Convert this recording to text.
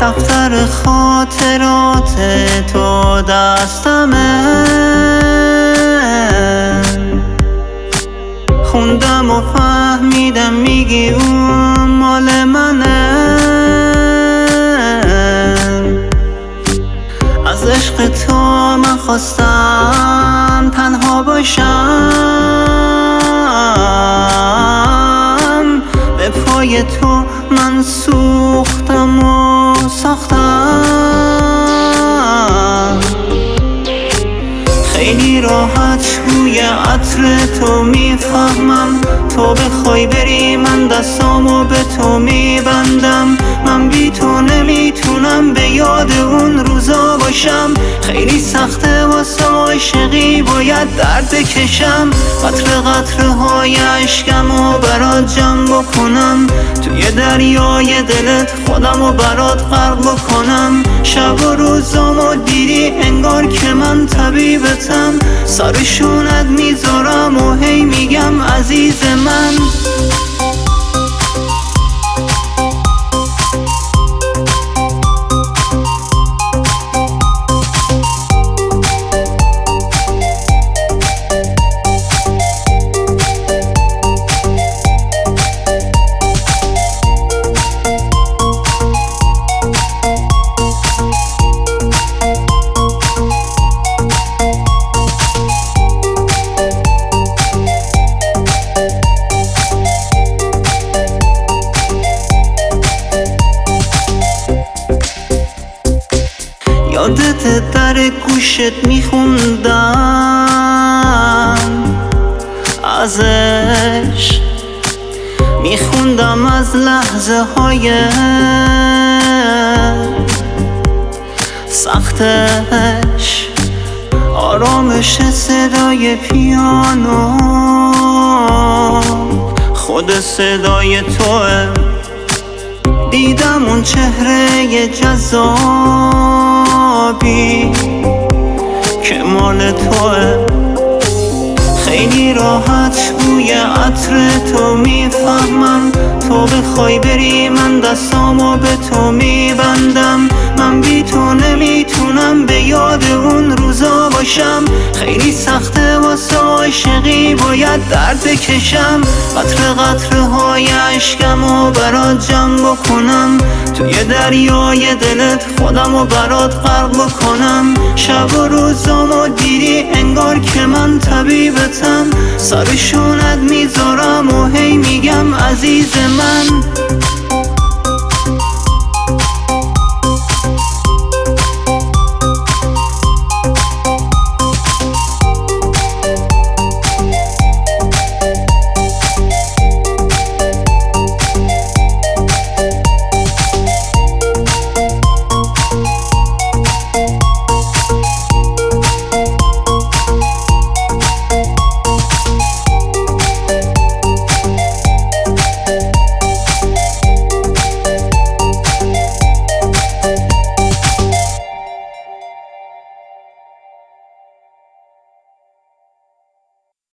دفتر خاطرات تو دستمه، خوندم و فهمیدم میگی اون مال منه. از عشق تو من خواستم تنها باشم، به پای تو من سوختم و ساختم. خیلی راحت بوی عطر تو میفهمم، تو بخوای بری من دستامو به تو میبندم. من بی تو نمیتونم به یاد اون روزا باشم، خیلی سخته واسه عاشقی باید درد کشم. قطره قطره های عشقمو برات جمع بکنم، توی دریای دلت خودمو برات غرق بکنم. شب و روزامو دیدی انگار که من طبیبتم، سرشونت میذارم و هی میگم عزیز من. یادت در گوشت میخوندم ازش، میخوندم از لحظه های سختش، آرامش صدای پیانو، خود صدای توه. دیدم اون چهره جذابی که مال توه، خیلی راحت بوی عطر تو میفهمم، تو بخوای بری من دستامو به تو میبندم. من بی تو نمیتونم به یاد اون روزا باشم، خیلی سخته واسه عاشقی باید درد کشم. قطره قطره های عشقمو برات جمع بکنم، توی دریای دلت خودمو برات غرق بکنم. شب و روزامو دیدی انگار که من طبیبتم، سرشونت میذارم و هی میگم عزیز من.